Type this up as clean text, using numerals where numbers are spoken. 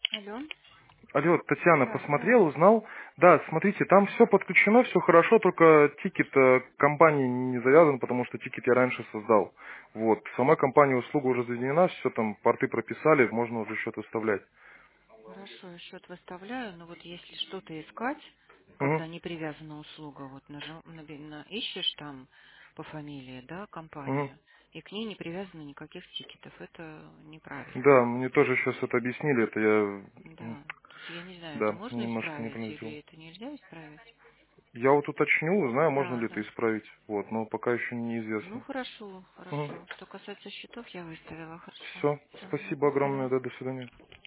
Алло. Алло, Татьяна, Да, да. посмотрел, узнал. Да, смотрите, там все подключено, все хорошо, только тикет компании не завязан, потому что тикет я раньше создал. Вот. Сама компания услуга уже заведена, все там порты прописали, можно уже счет выставлять. Хорошо, я счет выставляю, но вот если что-то искать, Угу. когда не привязана услуга, вот ищешь там по фамилии, да, Угу. компанию, и к ней не привязано никаких тикетов, это неправильно. Да, мне тоже сейчас это объяснили, это я, Да. То есть я не знаю, это да, можно немножко исправить неправильно сделал. или это нельзя исправить? Я вот уточню, узнаю, можно Да, ли это да. исправить, вот, но пока еще Ну неизвестно. хорошо, Угу. хорошо. Что касается счетов, я выставила, хорошо. Все, Все, спасибо до огромное, свидания. да, до свидания.